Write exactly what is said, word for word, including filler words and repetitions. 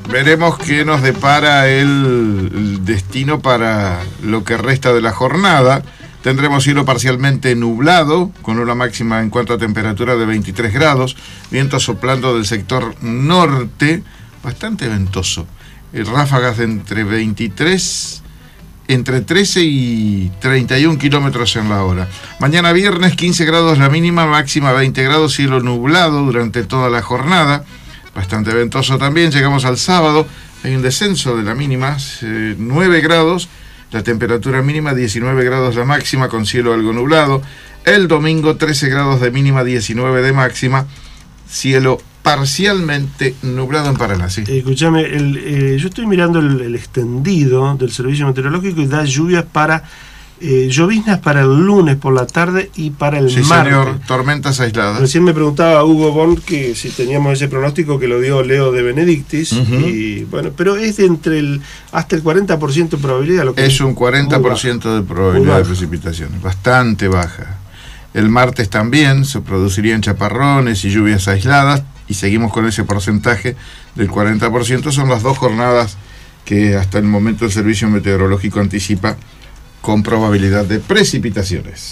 veremos qué nos depara el, el destino para lo que resta de la jornada. Tendremos cielo parcialmente nublado, con una máxima en cuanto a temperatura de veintitrés grados, viento soplando del sector norte, bastante ventoso. Eh, ráfagas de entre veintitrés, entre trece y treinta y un kilómetros en la hora. Mañana viernes, quince grados la mínima, máxima veinte grados, cielo nublado durante toda la jornada, bastante ventoso también. Llegamos al sábado, hay un descenso de la mínima, eh, nueve grados, la temperatura mínima diecinueve grados la máxima, con cielo algo nublado. El domingo trece grados de mínima, diecinueve de máxima, cielo parcialmente nublado en Paraná. ¿Sí? Eh, escúchame, el, eh, yo estoy mirando el, el extendido del servicio meteorológico y da lluvias para, eh, lloviznas para el lunes por la tarde y para el sí, martes. Señor, tormentas aisladas. Recién me preguntaba Hugo Bond que si teníamos ese pronóstico que lo dio Leo de Benedictis, uh-huh. y bueno, pero es de entre el hasta el cuarenta por ciento de probabilidad. Lo que es un cuarenta por ciento de probabilidad de precipitaciones, bastante baja. El martes también se producirían chaparrones y lluvias aisladas, y seguimos con ese porcentaje del cuarenta por ciento. Son las dos jornadas que hasta el momento el Servicio Meteorológico anticipa con probabilidad de precipitaciones.